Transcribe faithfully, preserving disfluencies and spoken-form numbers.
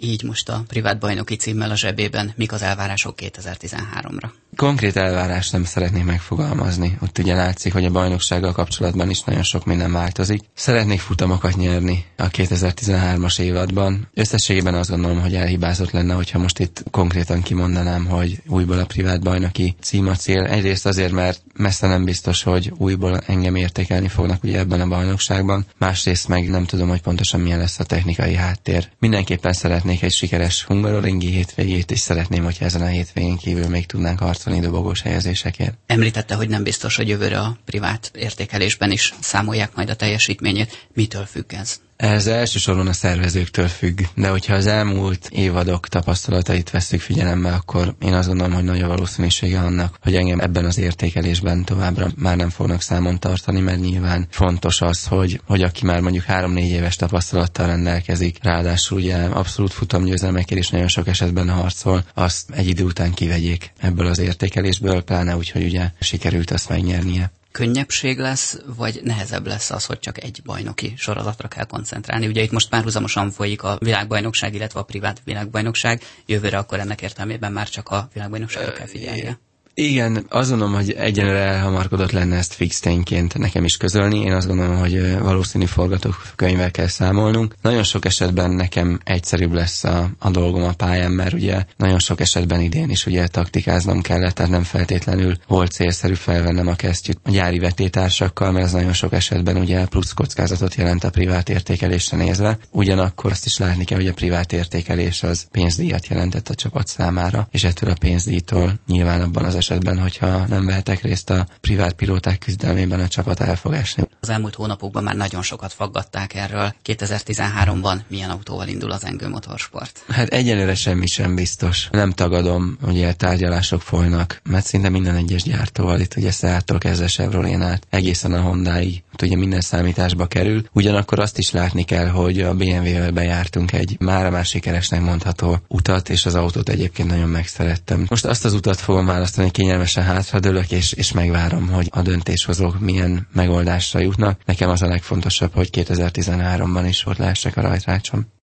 így most a privát bajnoki címmel a zsebében. Mik az elvárások kétezer-tizenháromra? Konkrét elvárást nem szeretnék megfogalmazni. Ott ugye látszik, hogy a bajnoksággal kapcsolatban is nagyon sok minden változik. Szeretnék futamokat nyerni a kétezer-tizenhármas évadban. Összességében azt gondolom, hogy elhibázott lenne, hogyha most itt konkrétan kimondanám, hogy újból a privát bajnoki cím a cél. Egyrészt azért, mert messze nem biztos, hogy újból engem értékelni fognak ugye ebben a bajnokságban. Másrészt meg nem tudom, hogy pontosan milyen lesz a technikai háttér. Mindenképpen szeretnék egy sikeres hungaroringi hétvégét, és szeretném, hogyha ezen a hétvégén kívül még tudnánk harcolni dobogós helyezésekért. Említette, hogy nem biztos, hogy jövőre a privát értékelésben is számolják majd a teljesítményét. Mitől függ ez? Ez elsősorban a szervezőktől függ, de hogyha az elmúlt évadok tapasztalatait vesszük figyelembe, akkor én azt gondolom, hogy nagy a valószínűsége annak, hogy engem ebben az értékelésben továbbra már nem fognak számon tartani, mert nyilván fontos az, hogy, hogy aki már mondjuk három-négy éves tapasztalattal rendelkezik, ráadásul ugye abszolút futamgyőzelmekért is nagyon sok esetben harcol, azt egy idő után kivegyék ebből az értékelésből, pláne úgy, hogy ugye sikerült azt megnyernie. Könnyebbség lesz, vagy nehezebb lesz az, hogy csak egy bajnoki sorozatra kell koncentrálni? Ugye itt most párhuzamosan folyik a világbajnokság, illetve a privát világbajnokság, jövőre akkor ennek értelmében már csak a világbajnokságra kell figyelnie. Igen, azt gondolom, hogy egyenlőre elhamarkodott lenne ezt fix tényként nekem is közölni. Én azt gondolom, hogy valószínű forgatókönyvvel kell számolnunk. Nagyon sok esetben nekem egyszerűbb lesz a, a dolgom a pályán, mert ugye nagyon sok esetben idén is ugye taktikáznom kellett, tehát nem feltétlenül volt célszerű felvennem a kesztyűt a gyári vetétársakkal, mert ez nagyon sok esetben ugye plusz kockázatot jelent a privát értékelésre nézve. Ugyanakkor azt is látni kell, hogy a privát értékelés az pénzdíjat jelentett a csapat számára, és ettől a pénzdíjtól nyilván abban az esetben, hogyha nem vehetek részt a privát pilóták küzdelmében, a csapat el fog esni. Az elmúlt hónapokban már nagyon sokat faggatták erről. kétezer-tizenháromban milyen autóval indul az Engő Motorsport? Hát egyelőre semmi sem biztos. Nem tagadom, ugye tárgyalások folynak, mert szinte minden egyes gyártóval, itt ugye Seattól kezdve Chevrolet át, egészen a Hondáig, ugye minden számításba kerül. Ugyanakkor azt is látni kell, hogy a bé em vé-vel bejártunk egy mára már sikeresnek mondható utat, és az autót egyébként nagyon megszerettem. Most azt az utat fogom választani, kényelmesen hátradőlök, és, és megvárom, hogy a döntéshozók milyen megoldásra jutnak. Nekem az a legfontosabb, hogy kétezer-tizenháromban is ott lehessek a rajtrácson.